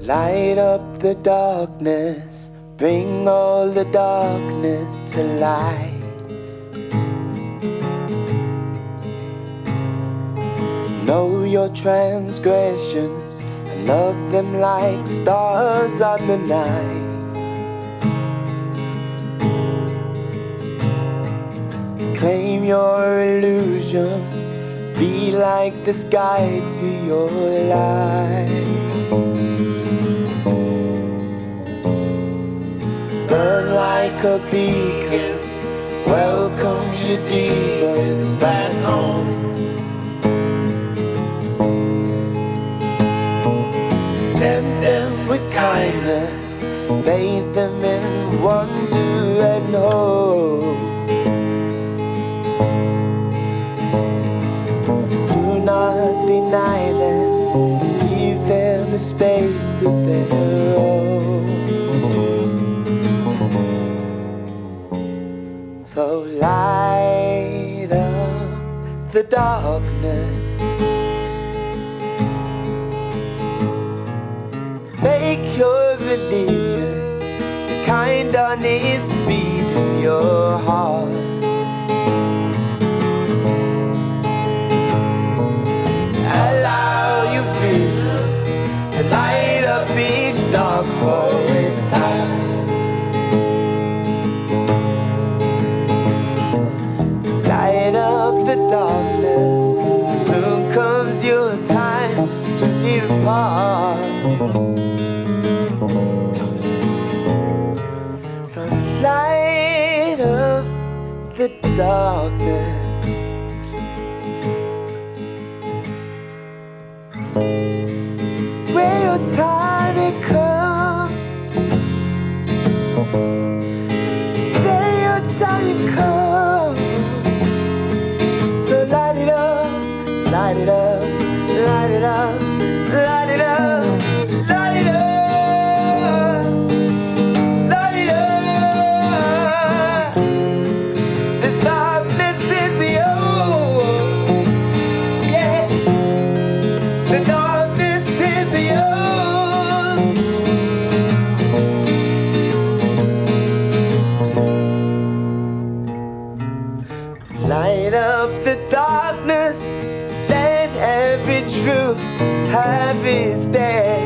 Light up the darkness, bring all the darkness to light. Know your transgressions and love them like stars on the night. Claim your illusions, be like the sky to your light. Burn like a beacon, welcome your demons back home. Tempt them with kindness, bathe them in wonder and hope. Do not deny them, give them a space of their own. So light up the darkness, make your religion the kind honest beat of your heart. Allow your visions to light up each dark forest path. Light up the darkness, soon comes your time to depart. So light up the darkness, where your time it comes, there your time comes. So light it up, light it up, light it up, light it up, light it up, light it up. This darkness is yours, yeah. The darkness is yours. Light up the darkness, let every truth have its day.